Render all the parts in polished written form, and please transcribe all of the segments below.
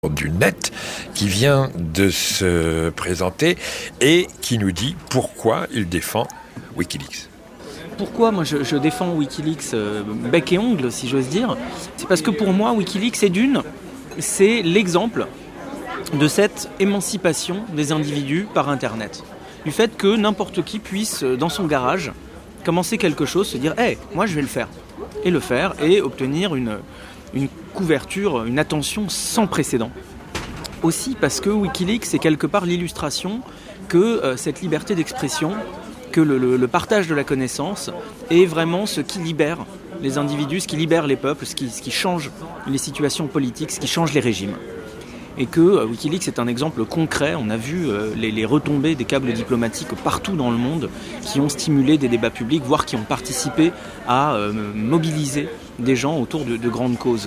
Du net qui vient de se présenter et qui nous dit pourquoi il défend Wikileaks. Pourquoi moi je défends Wikileaks bec et ongle, si j'ose dire? C'est parce que pour moi Wikileaks c'est l'exemple de cette émancipation des individus par Internet. Du fait que n'importe qui puisse, dans son garage, commencer quelque chose, se dire « Hey, moi je vais le faire ». Et le faire et obtenir une couverture, une attention sans précédent. Aussi parce que Wikileaks c'est quelque part l'illustration que cette liberté d'expression, que le partage de la connaissance est vraiment ce qui libère les individus, ce qui libère les peuples, ce qui change les situations politiques, ce qui change les régimes. Et que Wikileaks est un exemple concret. On a vu les retombées des câbles diplomatiques partout dans le monde qui ont stimulé des débats publics, voire qui ont participé à mobiliser des gens autour de grandes causes.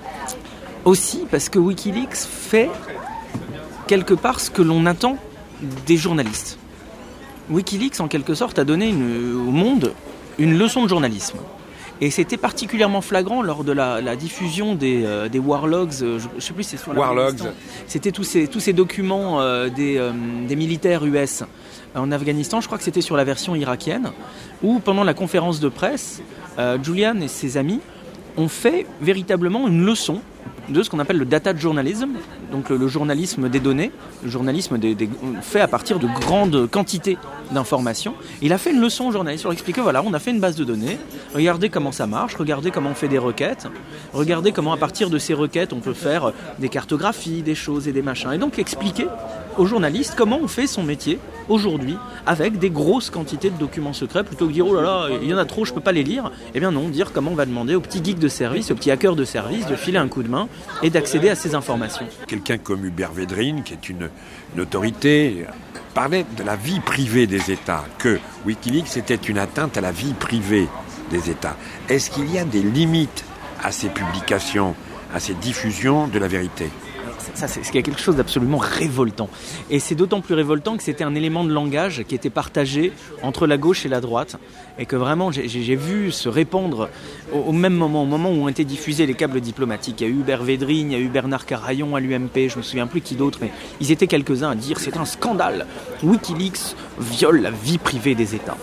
Aussi parce que Wikileaks fait quelque part ce que l'on attend des journalistes. Wikileaks, en quelque sorte, a donné au monde une leçon de journalisme. Et c'était particulièrement flagrant lors de la diffusion des War Logs, je ne sais plus si c'est sur War Logs. C'était tous ces documents des militaires US en Afghanistan, je crois que c'était sur la version irakienne, où pendant la conférence de presse, Julian et ses amis ont fait véritablement une leçon de ce qu'on appelle le data journalism, donc le journalisme des données, le journalisme fait à partir de grandes quantités d'informations. Il a fait une leçon aux journalistes pour expliquer, voilà, on a fait une base de données, regardez comment ça marche, regardez comment on fait des requêtes, regardez comment à partir de ces requêtes on peut faire des cartographies, des choses et des machins. Et donc expliquer aux journalistes comment on fait son métier aujourd'hui avec des grosses quantités de documents secrets, plutôt que dire oh là là, il y en a trop, je peux pas les lire. Eh bien non, dire comment on va demander aux petits geeks de service, aux petits hackers de service de filer un coup de main et d'accéder à ces informations. Quelqu'un comme Hubert Védrine, qui est une autorité, parlait de la vie privée des États, que Wikileaks était une atteinte à la vie privée des États. Est-ce qu'il y a des limites à ces publications, à ces diffusions de la vérité ? Ça, c'est quelque chose d'absolument révoltant. Et c'est d'autant plus révoltant que c'était un élément de langage qui était partagé entre la gauche et la droite. Et que vraiment, j'ai vu se répandre au même moment, au moment où ont été diffusés les câbles diplomatiques. Il y a eu Hubert Védrine, il y a eu Bernard Carayon à l'UMP, je ne me souviens plus qui d'autre, mais ils étaient quelques-uns à dire c'est un scandale. Wikileaks viole la vie privée des États.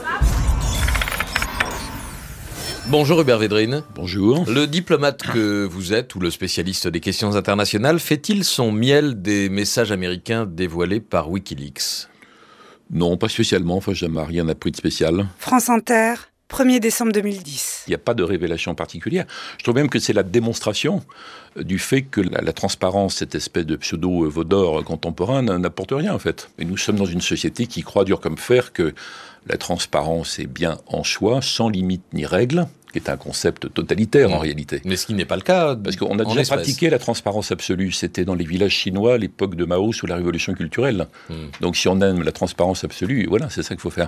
Bonjour Hubert Védrine. Bonjour. Le diplomate que vous êtes, ou le spécialiste des questions internationales, fait-il son miel des messages américains dévoilés par Wikileaks ? Non, pas spécialement, enfin jamais rien appris de spécial. France Inter, 1er décembre 2010. Il n'y a pas de révélation particulière. Je trouve même que c'est la démonstration du fait que la transparence, cette espèce de pseudo-vaudor contemporain, n'apporte rien en fait. Et nous sommes dans une société qui croit dur comme fer que la transparence est bien en soi, sans limite ni règle, qui est un concept totalitaire en réalité. Mais ce qui n'est pas le cas. Parce qu'on a déjà pratiqué la transparence absolue. C'était dans les villages chinois à l'époque de Mao sous la révolution culturelle. Donc si on aime la transparence absolue, voilà, c'est ça qu'il faut faire.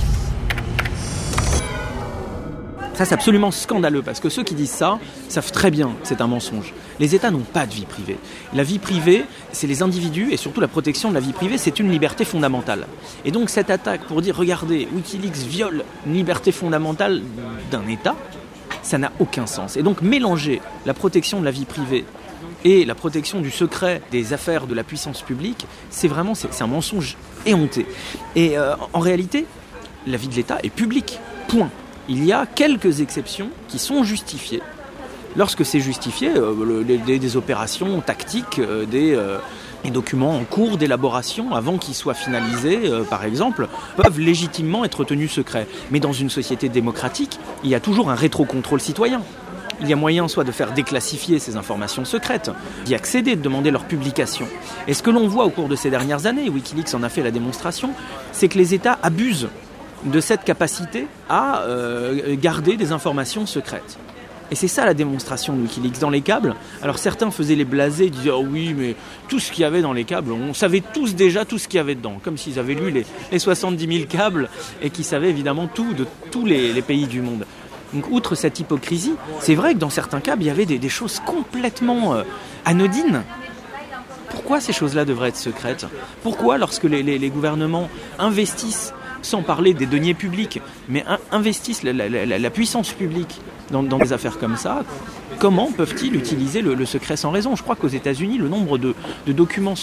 Ça, c'est absolument scandaleux, parce que ceux qui disent ça savent très bien que c'est un mensonge. Les États n'ont pas de vie privée. La vie privée, c'est les individus, et surtout la protection de la vie privée, c'est une liberté fondamentale. Et donc cette attaque pour dire, regardez, Wikileaks viole une liberté fondamentale d'un État, ça n'a aucun sens. Et donc mélanger la protection de la vie privée et la protection du secret des affaires de la puissance publique, c'est un mensonge éhonté. Et en réalité, la vie de l'État est publique, point. Il y a quelques exceptions qui sont justifiées. Lorsque c'est justifié, des opérations tactiques, des documents en cours d'élaboration, avant qu'ils soient finalisés, par exemple, peuvent légitimement être tenus secrets. Mais dans une société démocratique, il y a toujours un rétrocontrôle citoyen. Il y a moyen soit de faire déclassifier ces informations secrètes, d'y accéder, de demander leur publication. Et ce que l'on voit au cours de ces dernières années, Wikileaks en a fait la démonstration, c'est que les États abusent de cette capacité à garder des informations secrètes. Et c'est ça la démonstration de Wikileaks. Dans les câbles, alors certains faisaient les blasés, disaient « Oh oui, mais tout ce qu'il y avait dans les câbles, on savait tous déjà tout ce qu'il y avait dedans. » Comme s'ils avaient lu les 70 000 câbles et qu'ils savaient évidemment tout de tous les pays du monde. Donc outre cette hypocrisie, c'est vrai que dans certains câbles, il y avait des choses complètement anodines. Pourquoi ces choses-là devraient être secrètes ? Pourquoi, lorsque les gouvernements investissent, sans parler des deniers publics, mais investissent la puissance publique dans des affaires comme ça, comment peuvent-ils utiliser le secret sans raison ? Je crois qu'aux États-Unis, le nombre de documents